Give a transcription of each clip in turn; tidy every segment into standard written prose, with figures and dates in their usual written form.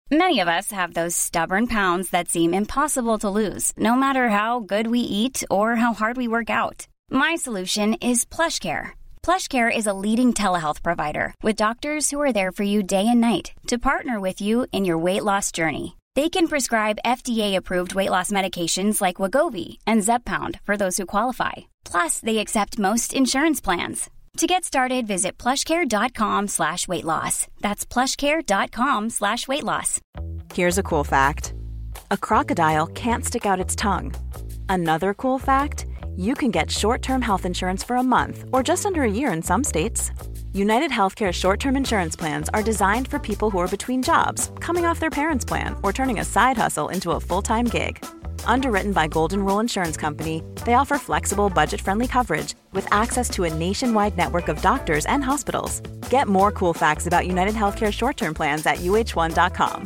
Many of us have those stubborn pounds that seem impossible to lose, no matter how good we eat or how hard we work out. My solution is PlushCare. PlushCare is a leading telehealth provider with doctors who are there for you day and night to partner with you in your weight loss journey. They can prescribe FDA-approved weight loss medications like Wegovy and Zepbound for those who qualify. Plus, they accept most insurance plans. To get started, visit plushcare.com/weightloss. That's plushcare.com/weightloss. Here's a cool fact. A crocodile can't stick out its tongue. Another cool fact, you can get short-term health insurance for a month or just under a year in some states. United Healthcare short-term insurance plans are designed for people who are between jobs, coming off their parents' plan, or turning a side hustle into a full-time gig. Underwritten by Golden Rule Insurance Company, they offer flexible, budget-friendly coverage with access to a nationwide network of doctors and hospitals. Get more cool facts about United Healthcare short-term plans at uh1.com.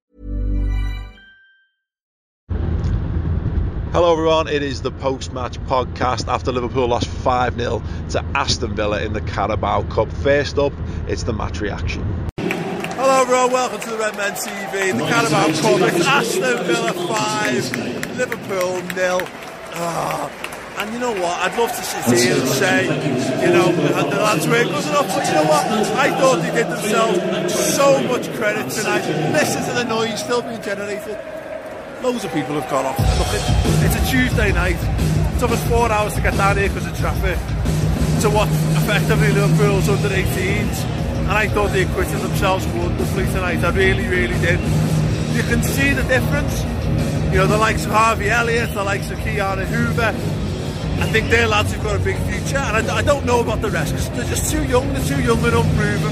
Hello everyone, it is the post-match podcast after Liverpool lost 5-0 to Aston Villa in the Carabao Cup. First up, it's the match reaction. Hello everyone, welcome to the Red Men TV, the Carabao Cup. It's Aston Villa 5, Liverpool 0. And you know what, I'd love to sit here and say, you know, the lads weren't good enough, but you know what, I thought they did themselves so much credit tonight. Listen to the noise still being generated. Loads of people have gone off. Look, it's a Tuesday night. It took us 4 hours to get down here because of traffic to what effectively Liverpool's under 18s. And I thought they acquitted themselves wonderfully tonight. I really, really did. You can see the difference. You know, the likes of Harvey Elliott, the likes of Keanu Hoover. I think they're lads who've got a big future. And I don't know about the rest because they're just too young. They're too young and unproven.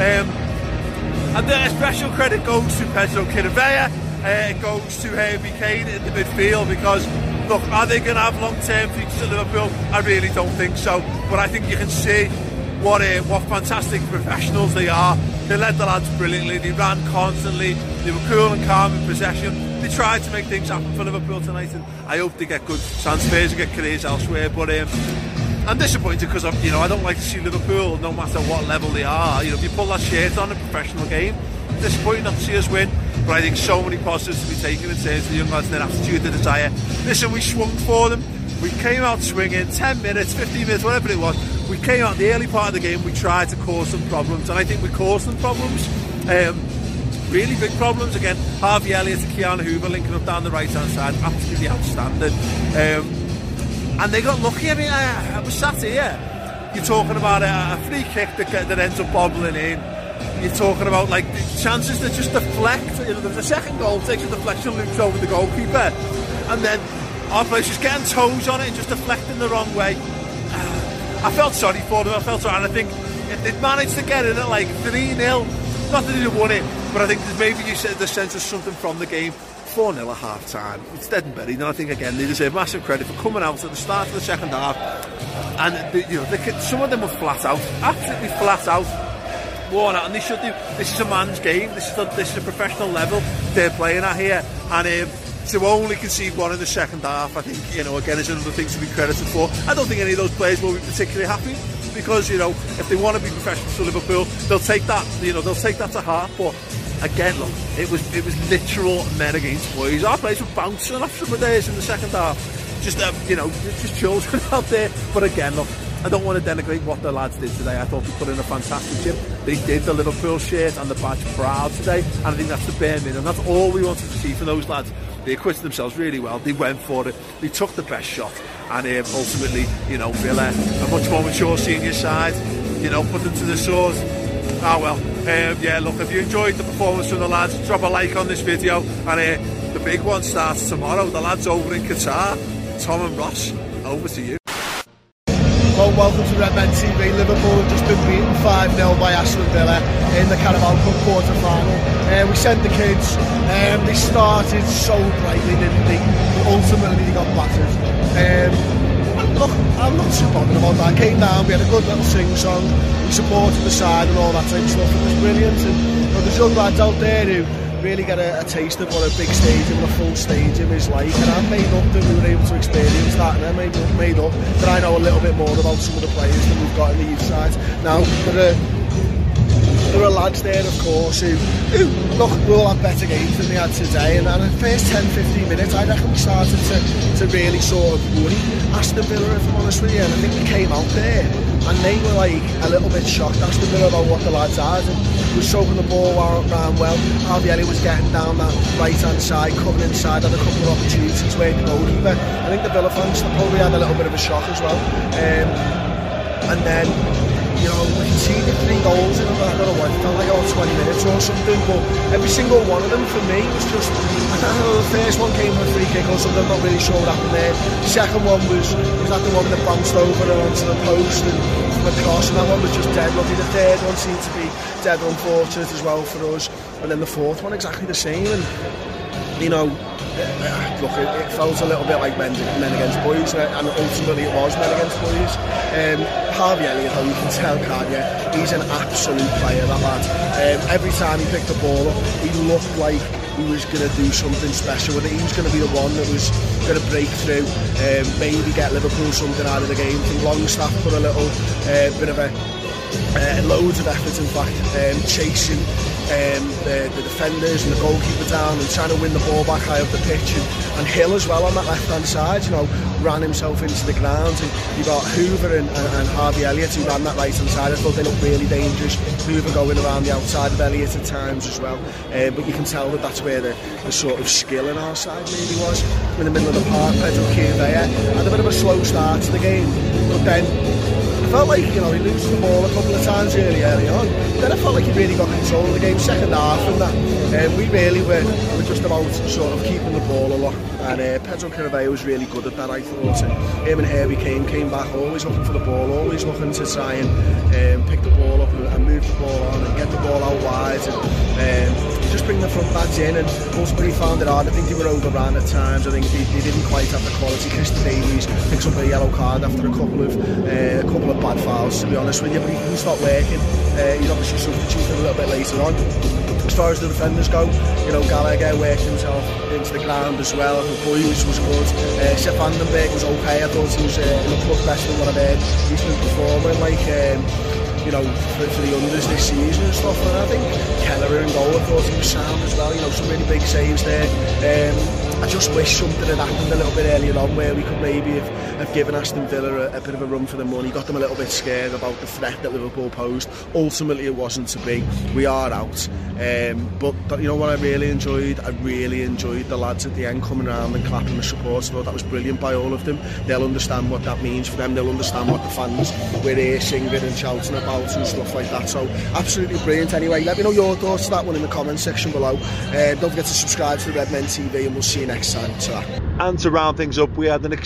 And a special credit goes to Pedro Quirivella. It goes to Harry Kane in the midfield because, look, are they going to have long-term futures at Liverpool? I really don't think so. But I think you can see what fantastic professionals they are. They led the lads brilliantly. They ran constantly. They were cool and calm in possession. They tried to make things happen for Liverpool tonight, and I hope they get good transfers and get careers elsewhere. But I'm disappointed because I don't like to see Liverpool, no matter what level they are. You know, if you pull that shirt on a professional game, it's disappointing not to see us win. But I think so many positives to be taken in terms of the young lads and their attitude, their desire. Listen, we swung for them. We came out swinging 10 minutes, 15 minutes, whatever it was. We came out the early part of the game. We tried to cause some problems, and I think we caused them problems. Really big problems. Again, Harvey Elliott and Keanu Hoover linking up down the right-hand side. Absolutely outstanding. And they got lucky. I mean, I was sat here. You're talking about a free kick that ends up bobbling in. You're talking about like the chances that just deflect. You know, there's a second goal, takes a deflection, loops over the goalkeeper, and then our players just getting toes on it and just deflecting the wrong way. I felt sorry for them. And I think if they'd managed to get in at like 3-0, not that they'd have won it, but I think maybe you said the sense of something from the game. 4-0 at half time. It's dead and buried, and I think again they deserve massive credit for coming out at the start of the second half. And some of them were flat out, absolutely flat out. Worn out, and they should do. This is a man's game. This is a professional level they're playing at here, and to only concede one in the second half, I think again is another thing to be credited for. I don't think any of those players will be particularly happy because if they want to be professionals for Liverpool, they'll take that. They'll take that to heart. But again, look, it was literal men against boys. Our players were bouncing off some of theirs in the second half. Just children out there. But again, look, I don't want to denigrate what the lads did today. I thought they put in a fantastic gym. They did the Liverpool shirt and the badge proud today, and I think that's the bare minimum. That's all we wanted to see from those lads. They acquitted themselves really well. They went for it. They took the best shot, and ultimately, Villa, a much more mature senior side, put them to the sword. Look, if you enjoyed the performance from the lads, drop a like on this video, and the big one starts tomorrow. The lads over in Qatar, Tom and Ross, over to you. Well, welcome to Red Men TV. Liverpool have just been beaten 5-0 by Aston Villa in the Carabao Cup quarter-final. We sent the kids. They started so brightly, didn't they? Ultimately, they got battered. Look, I'm not too bothered about that. Came down, we had a good little sing-song. We supported the side and all that type of stuff. It was brilliant. And there's young lads out there who really get a taste of what a big stadium and a full stadium is like, and I'm made up that we were able to experience that, and I'm made up that I know a little bit more about some of the players that we've got in the youth side. Now, for there were lads there, of course, who look, will have better games than they had today. And in the first 10-15 minutes, I reckon we started to really sort of worry Aston Villa, if I'm honest with you. And I think we came out there and they were like a little bit shocked, Aston Villa, about what the lads had. And we were stroking the ball around well. Harvey Elliott was getting down that right-hand side, coming inside, had a couple of opportunities where the goalkeeper. I think the Villa fans probably had a little bit of a shock as well. And then, you know, we conceded 3 goals in about, I don't know what, it felt like about 20 minutes or something, but every single one of them for me was just, I don't know, the first one came with a free kick or something, I'm not really sure what happened there. The second one was that the one that bounced over and onto the post and from across, and that one was just dead lucky. The third one seemed to be dead unfortunate as well for us, and then the fourth one exactly the same. And you know, look, it felt a little bit like men against boys, and ultimately it was men against boys. Harvey Elliott, though, you can tell, can't you? He's an absolute player, that lad. Every time he picked the ball up, he looked like he was going to do something special with it. He was going to be the one that was going to break through, maybe get Liverpool something out of the game. I think Longstaff put a little bit of loads of effort, in fact, chasing the defenders and the goalkeeper down and trying to win the ball back high up the pitch, and Hill as well on that left hand side, you know, ran himself into the ground. And you got Hoover and Harvey Elliott who ran that right hand side. I thought they looked really dangerous. Hoover going around the outside of Elliott at times as well, but you can tell that that's where the sort of skill in our side maybe was. In the middle of the park, Pedro Chirivella had a bit of a slow start to the game, but then I felt like, you know, he loses the ball a couple of times early on. Then I felt like he really got control of the game second half, and that we really were just about sort of keeping the ball a lot. And Pedro Chirivella was really good at that, I thought. And him and Herbie came back, always looking for the ball, always looking to try and pick the ball up and move the ball on and get the ball out wide. And just bring the front backs in, and ultimately found it hard. I think they were overrun at times. I think they didn't quite have the quality. Christy Davies picks up a yellow card after a couple of bad fouls, to be honest with you, but he stopped working. He's obviously substituted a little bit later on. As far as the defenders go, you know, Gallagher worked himself into the ground as well. I think Boyes was good. Sepp Vandenberg was okay. I thought he looked much better than what I've heard. He's been performing like you know, for the unders this season and stuff. And I think Keller in goal, I thought he was sound as well. You know, some really big saves there. I just wish something had happened a little bit earlier on where we could maybe have given Aston Villa a bit of a run for the money, got them a little bit scared about the threat that Liverpool posed. Ultimately it wasn't to be. We are out. But you know what I really enjoyed? I really enjoyed the lads at the end coming around and clapping the support. I thought that was brilliant by all of them. They'll understand what that means for them. They'll understand what the fans were here singing and shouting about and stuff like that. So absolutely brilliant. Anyway, let me know your thoughts to that one in the comment section below. Don't forget to subscribe to the Red Men TV, and we'll see you next time. And to round things up, we had an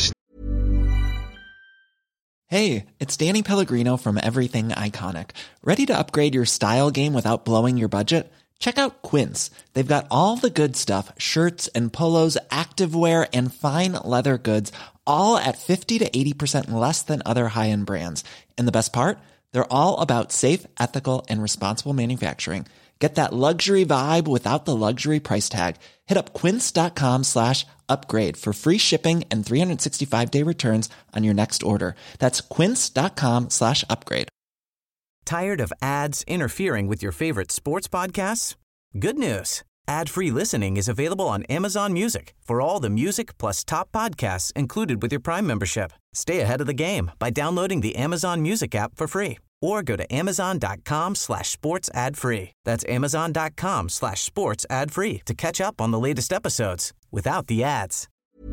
Hey, it's Danny Pellegrino from Everything Iconic. Ready to upgrade your style game without blowing your budget? Check out Quince. They've got all the good stuff, shirts and polos, activewear, and fine leather goods, all at 50 to 80% less than other high-end brands. And the best part? They're all about safe, ethical, and responsible manufacturing. Get that luxury vibe without the luxury price tag. Hit up quince.com/upgrade for free shipping and 365-day returns on your next order. That's quince.com/upgrade. Tired of ads interfering with your favorite sports podcasts? Good news. Ad-free listening is available on Amazon Music for all the music plus top podcasts included with your Prime membership. Stay ahead of the game by downloading the Amazon Music app for free, or go to amazon.com/sports ad free. That's amazon.com/sports ad free to catch up on the latest episodes without the ads.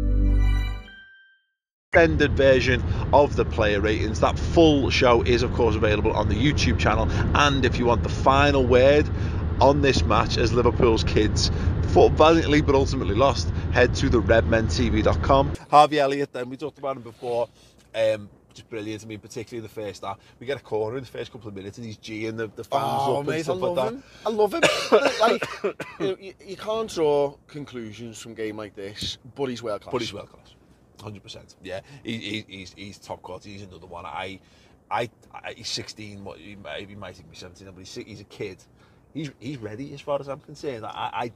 Extended version of the player ratings. That full show is of course available on the YouTube channel, and if you want the final word on this match as Liverpool's kids fought valiantly but ultimately lost, head to the redmentv.com. Harvey Elliott, then we talked about him before, just brilliant. I mean, particularly in the first half, we get a corner in the first couple of minutes and he's G'ing the fans up and stuff like that. I love him. Like, you can't draw conclusions from a game like this, but he's world class. 100%. Yeah, he's top quality. He's another one. He's 16. He might even be 17, but he's a kid. He's ready as far as I'm concerned. I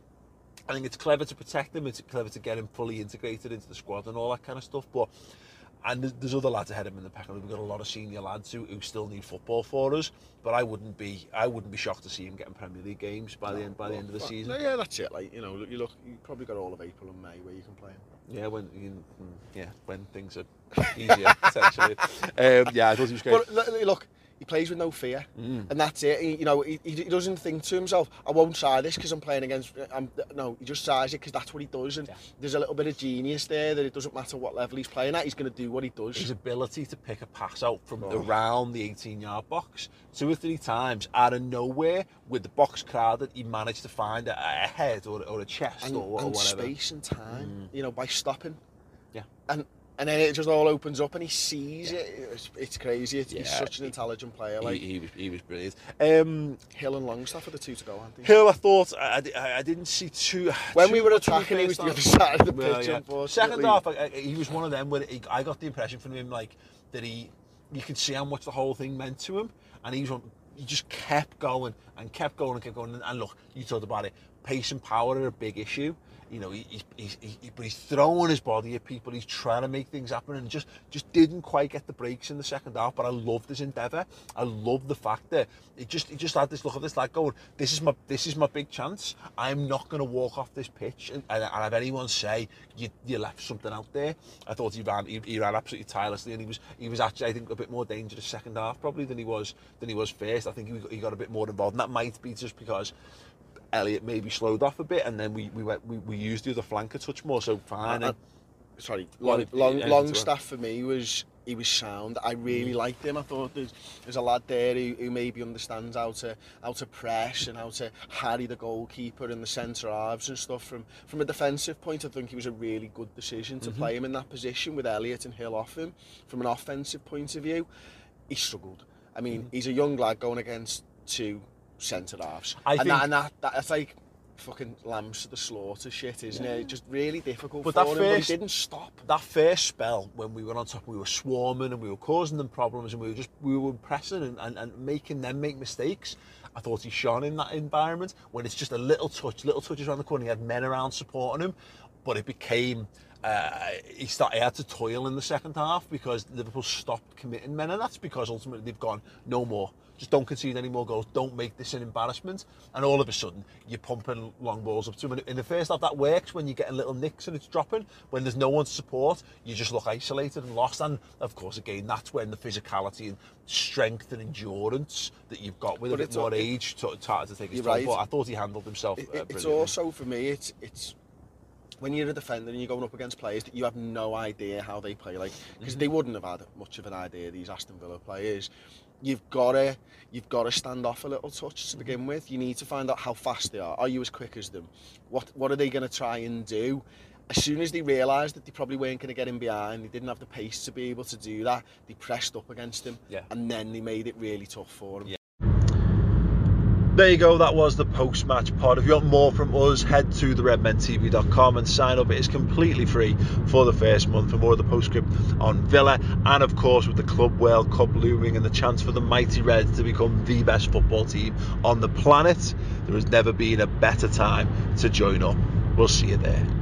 think it's clever to protect him. It's clever to get him fully integrated into the squad and all that kind of stuff. But And there's other lads ahead of him in the pack. We've got a lot of senior lads who still need football for us. But I wouldn't be shocked to see him getting Premier League games by the end of the season. No, yeah, that's it. Like, you know, you probably got all of April and May where you can play him. Yeah, when things are easier potentially. Yeah, I thought he was great. But look, he plays with no fear, and that's it. He doesn't think to himself, I won't try this because I'm playing against... No, he just tries it because that's what he does, and there's a little bit of genius there that it doesn't matter what level he's playing at, he's going to do what he does. His ability to pick a pass out from around the 18-yard box 2 or 3 times out of nowhere with the box crowded, he managed to find a head or a chest or whatever. And space and time, by stopping. Yeah. And then it just all opens up and he sees it. It's crazy. He's such an intelligent player. Like he was brilliant. Hill and Longstaff are the 2 to go, aren't they? Hill, I thought I didn't see too. When we were attacking, he was the other side of the pitch. Unfortunately, second half, he was one of them where I got the impression from him like that you could see how much the whole thing meant to him, and he just kept going and kept going and kept going. And look, you talked about it. Pace and power are a big issue. But he's throwing his body at people. He's trying to make things happen, and just didn't quite get the breaks in the second half. But I loved his endeavour. I loved the fact that he just had this look at this lad going, "This is my big chance. I'm not going to walk off this pitch and have anyone say you left something out there." I thought he ran absolutely tirelessly, and he was actually, I think, a bit more dangerous second half probably than he was first. I think he got a bit more involved, and that might be just because Elliott maybe slowed off a bit, and then we used the other flank a touch more, so fine. Longstaff for me he was sound. I really liked him. I thought there's a lad there who maybe understands how to press and how to harry the goalkeeper and the centre halves and stuff. From a defensive point, I think he was a really good decision to play him in that position with Elliott and Hill off him. From an offensive point of view, he struggled. I mean, he's a young lad going against 2 centre halves, that's like fucking lambs to the slaughter shit, isn't it? Just really difficult for him, but he didn't stop. That first spell when we were on top, we were swarming and we were causing them problems, and we were pressing and making them make mistakes. I thought he shone in that environment when it's just a little touches around the corner. He had men around supporting him, but it became he had to toil in the second half because Liverpool stopped committing men, and that's because ultimately they've gone no more. Just don't concede any more goals. Don't make this an embarrassment. And all of a sudden, you're pumping long balls up to him. In the first half, that works when you're getting little nicks and it's dropping. When there's no one to support, you just look isolated and lost. And, of course, again, that's when the physicality and strength and endurance that you've got with a bit more age started to take its toll. Right. But I thought he handled himself brilliantly. It's also, for me, it's when you're a defender and you're going up against players that you have no idea how they play, like, because they wouldn't have had much of an idea, these Aston Villa players. You've got to stand off a little touch to begin with. You need to find out how fast they are. Are you as quick as them? What are they going to try and do? As soon as they realised that they probably weren't going to get in behind, they didn't have the pace to be able to do that, they pressed up against him, and then they made it really tough for him. There you go, that was the post-match pod. If you want more from us, head to theredmentv.com and sign up. It is completely free for the first month for more of the postscript on Villa, and of course with the Club World Cup looming and the chance for the mighty Reds to become the best football team on the planet, there has never been a better time to join up. We'll see you there.